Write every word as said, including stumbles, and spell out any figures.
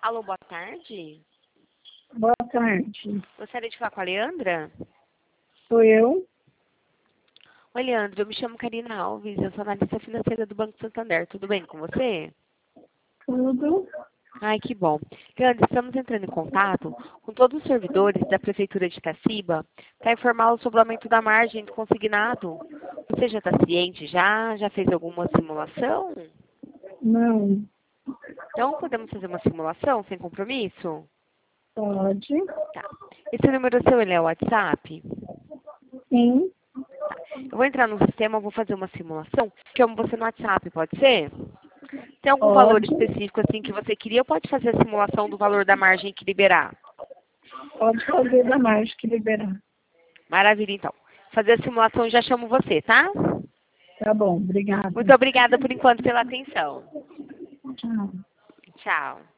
Alô, boa tarde. Boa tarde. Gostaria de falar com a Leandra? Sou eu? Oi, Leandra, eu me chamo Karina Alves, eu sou analista financeira do Banco Santander. Tudo bem com você? Tudo? Ai, que bom. Leandra, estamos entrando em contato com todos os servidores da Prefeitura de Itaciba para informá-los sobre o aumento da margem do consignado. Você já está ciente já? Já fez alguma simulação? Não. Então, podemos fazer uma simulação sem compromisso? Pode? Tá. Esse número seu, ele é o WhatsApp? Sim. Tá. Eu vou entrar no sistema, eu vou fazer uma simulação, chamo você no WhatsApp, pode ser? Tem algum valor Pode? específico assim que você queria ou pode fazer a simulação do valor da margem que liberar? Pode fazer da margem que liberar. Maravilha, então. Fazer a simulação e já chamo você, tá? Tá bom, obrigada. Muito obrigada por enquanto pela atenção. Tchau. Tchau.